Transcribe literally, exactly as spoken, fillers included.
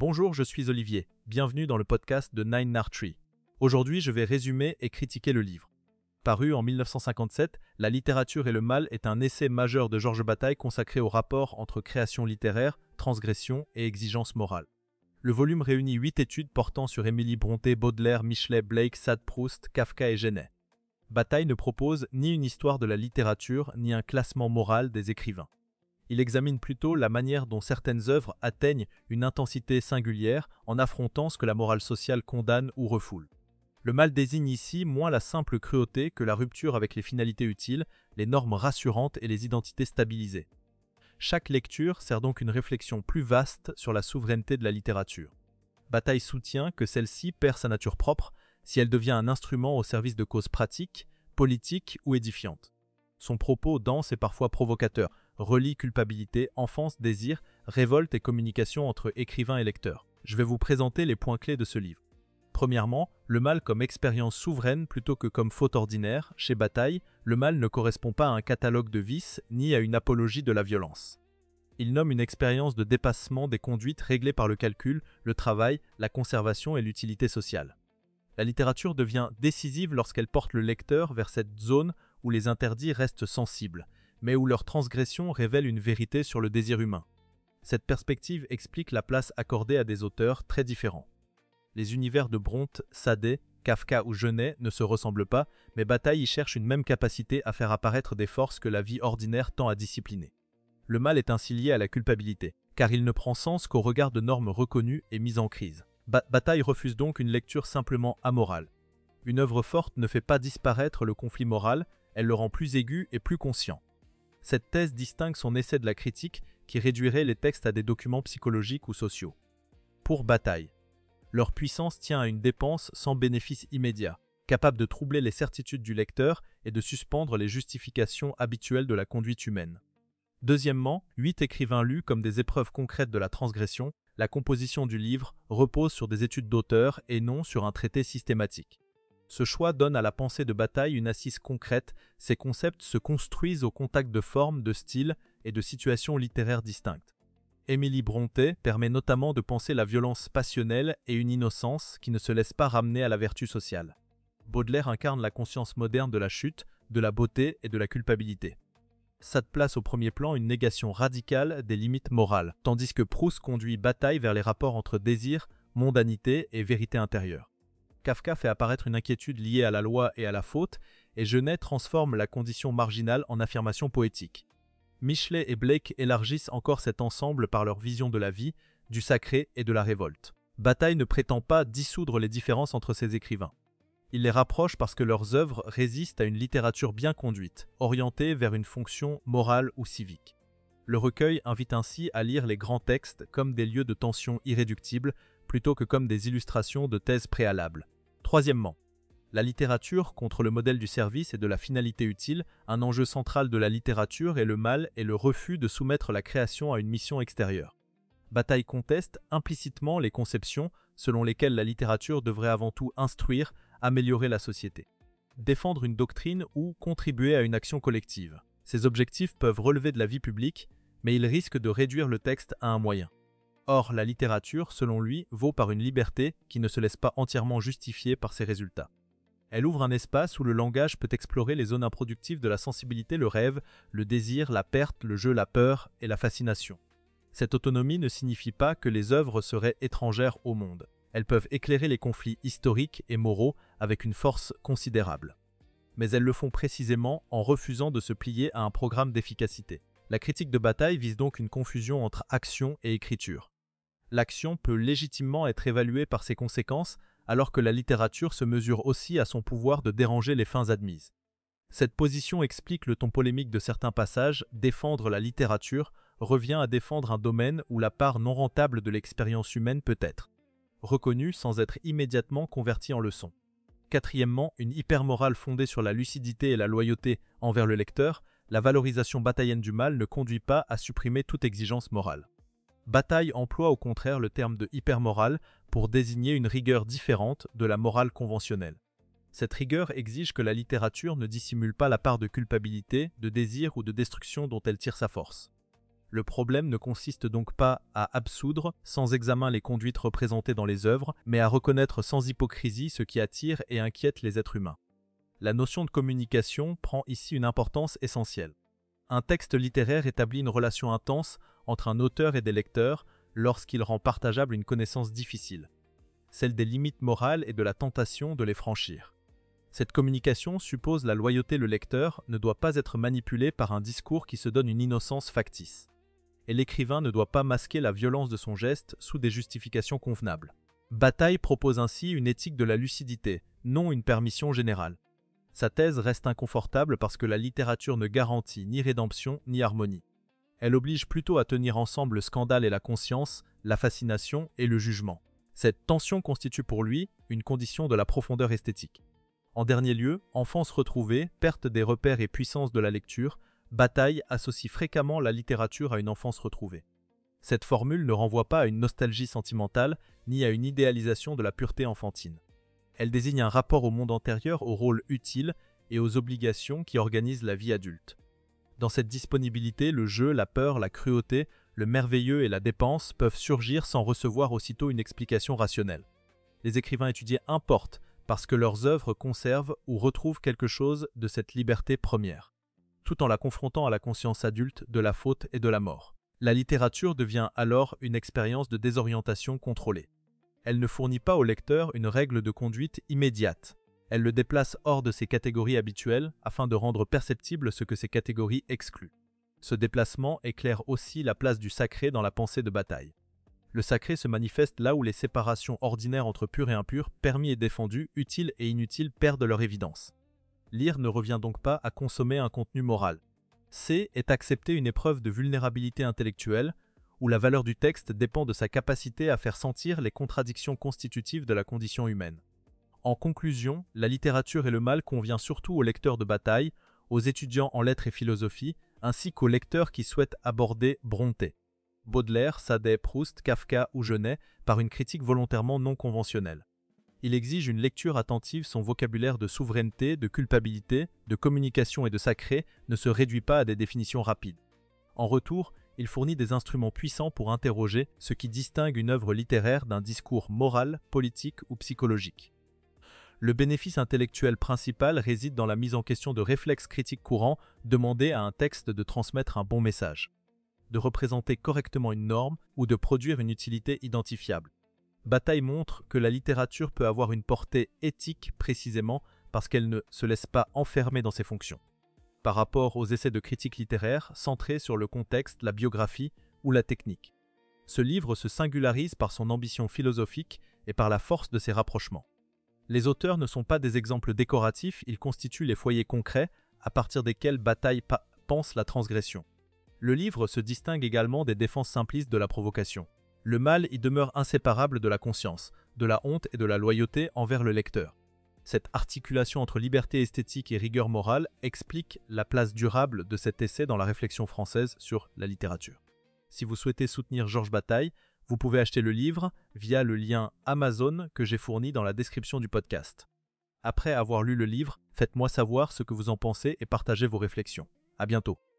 Bonjour, je suis Olivier. Bienvenue dans le podcast de Nine Nard Tree. Aujourd'hui, je vais résumer et critiquer le livre. Paru en mille neuf cent cinquante-sept, La littérature et le mal est un essai majeur de Georges Bataille consacré au rapport entre création littéraire, transgression et exigence morale. Le volume réunit huit études portant sur Émilie Brontë, Baudelaire, Michelet, Blake, Sade-Proust, Kafka et Genet. Bataille ne propose ni une histoire de la littérature, ni un classement moral des écrivains. Il examine plutôt la manière dont certaines œuvres atteignent une intensité singulière en affrontant ce que la morale sociale condamne ou refoule. Le mal désigne ici moins la simple cruauté que la rupture avec les finalités utiles, les normes rassurantes et les identités stabilisées. Chaque lecture sert donc une réflexion plus vaste sur la souveraineté de la littérature. Bataille soutient que celle-ci perd sa nature propre si elle devient un instrument au service de causes pratiques, politiques ou édifiantes. Son propos dense et parfois provocateur relie culpabilité, enfance, désir, révolte et communication entre écrivain et lecteur. Je vais vous présenter les points clés de ce livre. Premièrement, le mal comme expérience souveraine plutôt que comme faute ordinaire. Chez Bataille, le mal ne correspond pas à un catalogue de vices ni à une apologie de la violence. Il nomme une expérience de dépassement des conduites réglées par le calcul, le travail, la conservation et l'utilité sociale. La littérature devient décisive lorsqu'elle porte le lecteur vers cette zone où les interdits restent sensibles, mais où leur transgression révèle une vérité sur le désir humain. Cette perspective explique la place accordée à des auteurs très différents. Les univers de Brontë, Sade, Kafka ou Genet ne se ressemblent pas, mais Bataille y cherche une même capacité à faire apparaître des forces que la vie ordinaire tend à discipliner. Le mal est ainsi lié à la culpabilité, car il ne prend sens qu'au regard de normes reconnues et mises en crise. Ba- Bataille refuse donc une lecture simplement amorale. Une œuvre forte ne fait pas disparaître le conflit moral, elle le rend plus aigu et plus conscient. Cette thèse distingue son essai de la critique qui réduirait les textes à des documents psychologiques ou sociaux. Pour Bataille, leur puissance tient à une dépense sans bénéfice immédiat, capable de troubler les certitudes du lecteur et de suspendre les justifications habituelles de la conduite humaine. Deuxièmement, huit écrivains lus comme des épreuves concrètes de la transgression, la composition du livre repose sur des études d'auteur et non sur un traité systématique. Ce choix donne à la pensée de Bataille une assise concrète, ces concepts se construisent au contact de formes, de styles et de situations littéraires distinctes. Émilie Brontë permet notamment de penser la violence passionnelle et une innocence qui ne se laisse pas ramener à la vertu sociale. Baudelaire incarne la conscience moderne de la chute, de la beauté et de la culpabilité. Sade place au premier plan une négation radicale des limites morales, tandis que Proust conduit Bataille vers les rapports entre désir, mondanité et vérité intérieure. Kafka fait apparaître une inquiétude liée à la loi et à la faute, et Genet transforme la condition marginale en affirmation poétique. Michelet et Blake élargissent encore cet ensemble par leur vision de la vie, du sacré et de la révolte. Bataille ne prétend pas dissoudre les différences entre ces écrivains. Il les rapproche parce que leurs œuvres résistent à une littérature bien conduite, orientée vers une fonction morale ou civique. Le recueil invite ainsi à lire les grands textes comme des lieux de tension irréductibles, plutôt que comme des illustrations de thèses préalables. Troisièmement, la littérature contre le modèle du service et de la finalité utile, un enjeu central de la littérature est le mal et le refus de soumettre la création à une mission extérieure. Bataille conteste implicitement les conceptions selon lesquelles la littérature devrait avant tout instruire, améliorer la société, défendre une doctrine ou contribuer à une action collective. Ces objectifs peuvent relever de la vie publique, mais ils risquent de réduire le texte à un moyen. Or, la littérature, selon lui, vaut par une liberté qui ne se laisse pas entièrement justifier par ses résultats. Elle ouvre un espace où le langage peut explorer les zones improductives de la sensibilité, le rêve, le désir, la perte, le jeu, la peur et la fascination. Cette autonomie ne signifie pas que les œuvres seraient étrangères au monde. Elles peuvent éclairer les conflits historiques et moraux avec une force considérable. Mais elles le font précisément en refusant de se plier à un programme d'efficacité. La critique de Bataille vise donc une confusion entre action et écriture. L'action peut légitimement être évaluée par ses conséquences, alors que la littérature se mesure aussi à son pouvoir de déranger les fins admises. Cette position explique le ton polémique de certains passages. Défendre la littérature revient à défendre un domaine où la part non rentable de l'expérience humaine peut être reconnue sans être immédiatement convertie en leçon. Quatrièmement, une hypermorale fondée sur la lucidité et la loyauté envers le lecteur, la valorisation bataillienne du mal ne conduit pas à supprimer toute exigence morale. Bataille emploie au contraire le terme de hypermorale pour désigner une rigueur différente de la morale conventionnelle. Cette rigueur exige que la littérature ne dissimule pas la part de culpabilité, de désir ou de destruction dont elle tire sa force. Le problème ne consiste donc pas à absoudre sans examen les conduites représentées dans les œuvres, mais à reconnaître sans hypocrisie ce qui attire et inquiète les êtres humains. La notion de communication prend ici une importance essentielle. Un texte littéraire établit une relation intense entre un auteur et des lecteurs lorsqu'il rend partageable une connaissance difficile, celle des limites morales et de la tentation de les franchir. Cette communication suppose la loyauté. Le lecteur ne doit pas être manipulé par un discours qui se donne une innocence factice. Et l'écrivain ne doit pas masquer la violence de son geste sous des justifications convenables. Bataille propose ainsi une éthique de la lucidité, non une permission générale. Sa thèse reste inconfortable parce que la littérature ne garantit ni rédemption ni harmonie. Elle oblige plutôt à tenir ensemble le scandale et la conscience, la fascination et le jugement. Cette tension constitue pour lui une condition de la profondeur esthétique. En dernier lieu, enfance retrouvée, perte des repères et puissance de la lecture, Bataille associe fréquemment la littérature à une enfance retrouvée. Cette formule ne renvoie pas à une nostalgie sentimentale ni à une idéalisation de la pureté enfantine. Elle désigne un rapport au monde antérieur, au rôle utile et aux obligations qui organisent la vie adulte. Dans cette disponibilité, le jeu, la peur, la cruauté, le merveilleux et la dépense peuvent surgir sans recevoir aussitôt une explication rationnelle. Les écrivains étudiés importent parce que leurs œuvres conservent ou retrouvent quelque chose de cette liberté première, tout en la confrontant à la conscience adulte de la faute et de la mort. La littérature devient alors une expérience de désorientation contrôlée. Elle ne fournit pas au lecteur une règle de conduite immédiate. Elle le déplace hors de ses catégories habituelles afin de rendre perceptible ce que ces catégories excluent. Ce déplacement éclaire aussi la place du sacré dans la pensée de Bataille. Le sacré se manifeste là où les séparations ordinaires entre pur et impur, permis et défendus, utiles et inutiles perdent leur évidence. Lire ne revient donc pas à consommer un contenu moral. C'est est accepter une épreuve de vulnérabilité intellectuelle, où la valeur du texte dépend de sa capacité à faire sentir les contradictions constitutives de la condition humaine. En conclusion, la littérature et le mal convient surtout aux lecteurs de Bataille, aux étudiants en lettres et philosophie, ainsi qu'aux lecteurs qui souhaitent aborder Brontë, Baudelaire, Sade, Proust, Kafka ou Genet par une critique volontairement non conventionnelle. Il exige une lecture attentive. Son vocabulaire de souveraineté, de culpabilité, de communication et de sacré ne se réduit pas à des définitions rapides. En retour, il fournit des instruments puissants pour interroger ce qui distingue une œuvre littéraire d'un discours moral, politique ou psychologique. Le bénéfice intellectuel principal réside dans la mise en question de réflexes critiques courants demandés à un texte de transmettre un bon message, de représenter correctement une norme ou de produire une utilité identifiable. Bataille montre que la littérature peut avoir une portée éthique précisément parce qu'elle ne se laisse pas enfermer dans ses fonctions, par rapport aux essais de critique littéraire centrés sur le contexte, la biographie ou la technique. Ce livre se singularise par son ambition philosophique et par la force de ses rapprochements. Les auteurs ne sont pas des exemples décoratifs, ils constituent les foyers concrets à partir desquels Bataille pense la transgression. Le livre se distingue également des défenses simplistes de la provocation. Le mal y demeure inséparable de la conscience, de la honte et de la loyauté envers le lecteur. Cette articulation entre liberté esthétique et rigueur morale explique la place durable de cet essai dans la réflexion française sur la littérature. Si vous souhaitez soutenir Georges Bataille, vous pouvez acheter le livre via le lien Amazon que j'ai fourni dans la description du podcast. Après avoir lu le livre, faites-moi savoir ce que vous en pensez et partagez vos réflexions. À bientôt.